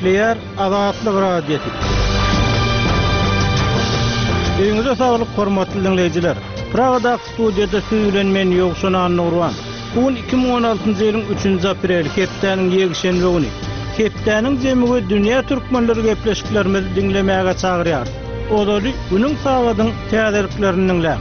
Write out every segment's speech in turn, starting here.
Kepler Azatlyk Radiosu. Öňüňizde saglyk hormatly dinleýijiler. Pragada studiýada süýlen men Ýogşan Nurwan. Bugün 2016-njy ýylyň 3-nji aprel Kepdäniň ýegşenbe güni. Kepdäniň jemigi dünýä türkmenleri gepleşiklerimizi dinlemäge çagyrýar. Olary günüň sagadyň täzeliklerini dinläp.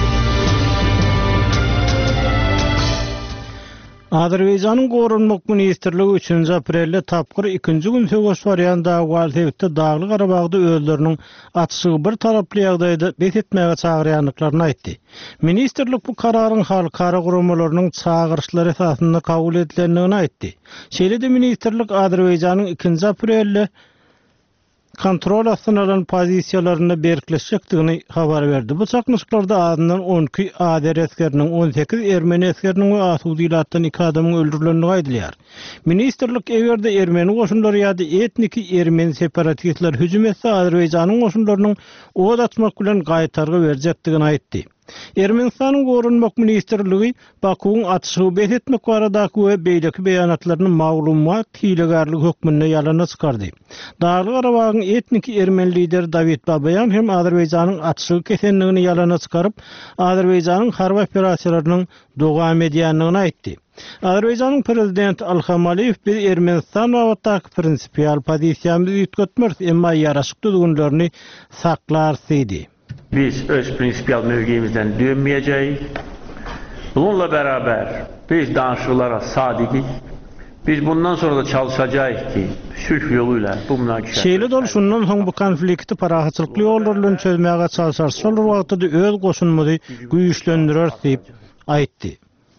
Azerbaýjanyň Gorunmak Ministrligi 3-nji aprelde tapgyr 2-nji gün söwüş barýanda Walsebitde Dagly Garabagda özleriniň atşygy bir taraply ýagdaýda betetmäge çagyrýanlyklaryny aýtdy. Ministrlik bu kararyň halkara gurulmalarynyň çagyrşlary esasynda kabul edilendigini aýtdy. Şeýle-de ministrlik Azerbaýjanyň 2-nji aprelde kontrol astynalan pozisiýalaryny berkileşjekdigini habar berdi. Bu çakmyşyklarda adyndan 12 Azer eskeriniň, 18 Ermeni eskeriniň we Asudilatdan 2 adamyň öldürilenligi aýdylýar. Ministrlik egerde Ermeni goşunlary ýa-da etniki Ermeni separatistler hüjüm etse Azerbaýjanyň goşunlarynyň owad atmak bilen gaýtargy berjekdigini aýtdy. Ermenistanyň Gorunmak Ministrligi Bakuň atşygy betetmek baradaky we beýleki beýanatlaryny maglumat hilegarlyk hökmünde ýalana çykardy. Dagly Garabagyň etniki Ermeni lideri David Babayan hem Azerbaýjanyň atşygy kesenligini ýalana çykaryp, Azerbaýjanyň harby operasiýalarynyň dowam edýändigini aýtdy. Azerbaýjanyň prezidenti Ilham Aliýew biz Ermenistan wagtdaky prinsipial pozisiýamyzy ýetgetmez, emma ýaraşykly düýünlerini saklar dedi. Biz öz prinsipiyal mövqeyimizden dönmeyeceğiz. Bununla beraber biz danışıklara sadikiz. Biz bundan sonra da çalışacağız ki sülh yoluyla bu münakaşa. Şeýle dolşundan soň bu konflikti parahatçylykly ýollar bilen çözmäge çalışar. Şol wagtda öz goşunmagy güýçlendirer diýip aýtdy.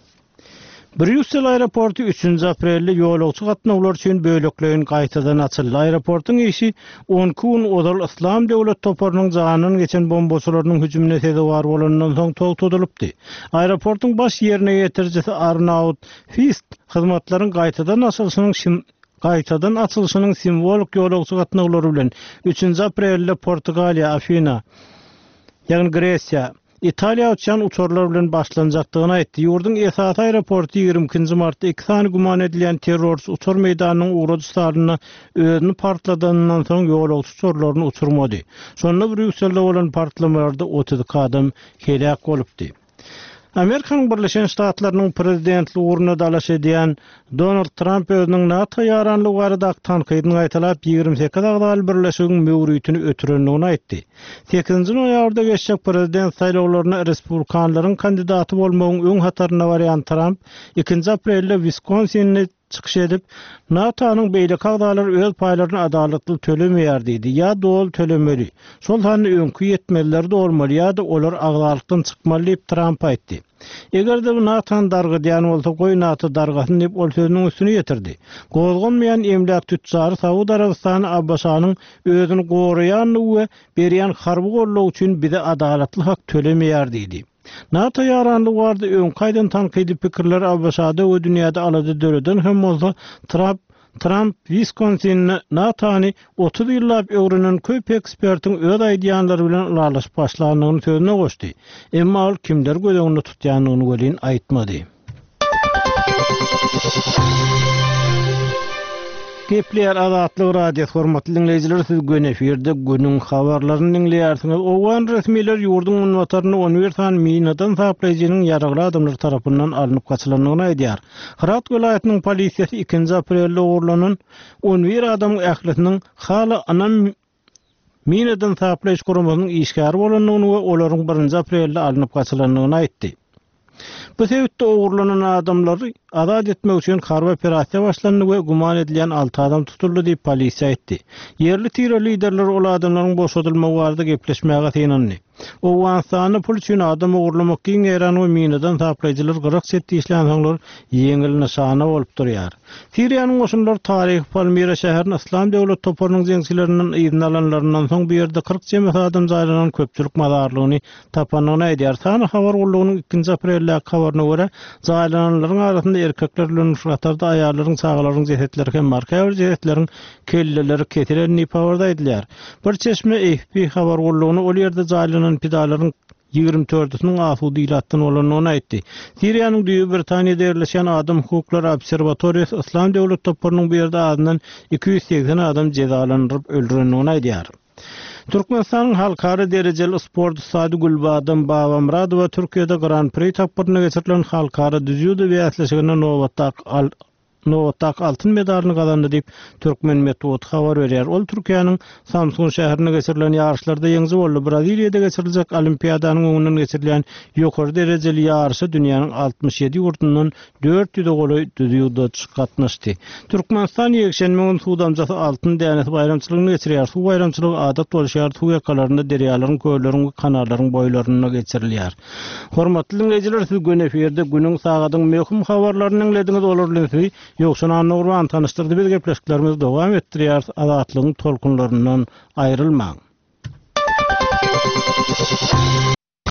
Brüssel aeroportu 3-nji aprelde ýolagçy gatnawlar üçin böleklerin gaýtadan açyldy. Aeroportuň işi 10 gün odal İslam döwlet toparynyň janyny geçen bombaçylarynyň hüjümine sebäp bar bolandan soň togutulypdy. Aeroportuň baş ýerine ýetirjisi Arnaut Fist hyzmatlaryň gaýtadan açylyşynyň simwolik ýolagçy gatnawlary bilen 3-nji aprelde Portugaliýa, Afina, ýagny Gresiýa, İtaliya uçan uçurlar bilen başlanacakdygyny aýtdy. Ýurduň esas aeroportu 22-nji martda 2 sany guman edilen terrorçy uçur meýdanynyň uğradyşlaryny özüni partladandan soň ýolagçy uçurlaryny uçurmady. Şonda Brüsselde bolan partlamalarda 30 adam helak bolupdy. Amerikanyň Birleşen Ştatlarynyň prezidentligi ugruna dalaş edýän Donald Trump özüniň NATO ýaranlygy barada tankydyny aýtalap 28 agdaly birleşigiň möwrütini ötürenligini aýtdy. 8-nji noýabrda geçecek prezident saýlawlaryna Respublikanlaryň kandidaty bolmagyň öň hataryna barýan Trump 2-nji aprelde Wisconsin'de çıkış edip NATO'nun beýleki agdalar öz paýlaryny adalatly tölemeýär diýdi. Ya dol tölemeli. Şol hany öňkü ýetmeliler de bolmaly ýa-da olar agdalykdan çykmaly diýip Trump aýtdy. Eger de NATO'nun dargydýan bolsa goý NATO dargasyn diýip ol sözüniň üstüne ýetirdi. Gozgonmaýan emlak tütjary Saud Arabistany Abbasanyň özüni goraýan we berýän harby gollag üçin bize adalatly hak tölemeýär diýdi. NATO ýaranlygy barada öňkaýdan tankydy pikirler Abbasada we dünýäde alady döredin hem bolsa Trump Wisconsin NATO'ny 30 ýyllap öwrenen köp ekspertiň öz aýdýanlary bilen ulaşyp başlanýany sözüne goşdy. Emma ol kimler gözeňinde tutýanyny welin aýtmady. Kepler Azatlyk Radiosu hormatly dinleýijiler, siz gün efirde günüň habarlaryny dinleýärsiňiz. Owan resmiler ýurdun unwataryny 11 san minadan saplaýjynyň ýaragly adamlar tarapyndan alınıp gaçylandygyny aýdýar. Herat welaýatynyň polisiýasy 2-nji aprelde ogurlanan 11 adam ählisiniň haly anam minadan saplaýyş gurumunyň işgäri bolanlygyny we olaryň 1-nji aprelde alınıp gaçylandygyny aýtdy. Bu sebäpde ogurlanan adamlary azat etmek üçin harby operasiýa başlandy we guman edilen 6 adam tutuldy diýip polisiýa aýtdy. Yerli terror liderleri ol adamlaryň boşadylmagy barada gepleşmäge teýnandy. Owensany pul üçin adam ogurlamak giňeran we minadan saplaýjylar 47 işlän soňlar ýeňil nişana bolup durýar. Siriýanyň goşunlary taryhy Palmira şäheriniň İslam döwlet toparynyň jeňçilerinden ýygyny alanlaryndan soň bu ýerde 40 jemgyýet adam jaýlanan köpçülik mazarlygyny tapanyny aýdýar. Sany habar boldugynyň 2-nji aprelde habaryna görä jaýlananlaryň arasynda erkekler bilen uşaklarda aýallaryň sagalaryň jehetleri hem marka jehetleriň kelleleri ketirenini habarda edilýär. Bir çeşme AFP habar boldugyny ol ýerde jaýlanan pidalaryň 24'sünün asudy ilatdan bolanyny aýtdy. Siriýanyň Düýü Britaniýada ýerleşen Adam Hukukları Obserwatoriýasy İslam döwlet toplarynyň berdi adynyň 280 adam cezalandyryp öldürülýäni aýdýar. Türkmenistanyň halkara derejeli sport Sady Gulbadam Babamradowa Türkiýede Grand Prix tapyryna geçirilen halkara düzýüde beýaslaşygyna Novatak altın medalyny kazandy diýip Türkmen Metod habar berýär. Ol Türkiýanyň Samsun şäherine geçirilen ýarışlarda ýeňzi boldy. Braziliýada geçiriljek Olimpiadanyň öňünden geçirilen ýokary derejeli ýarışa dünýäniň 67 ýurtundan 400 goly düzýüde gatnaşdy. Türkmenistan ýekşenme gün suwdamjasy altyn dänes bayramçylygyny geçirýär. Suw bayramçylygy adat bolýar, suw ýakalarynda derýalaryň, gölleriň we kanallaryň boýlaryna geçirilýär. Hormatly dinleýijiler, siz gün eferde günüň sagadyň möhüm habarlaryny dinlediňiz bolarlygy. Ýokşuna Nurwan tanıştyrdy, biz gepleşiklerimizi dowam etdirýär. Adatlygyň tolkunlaryndan aýrylmaň.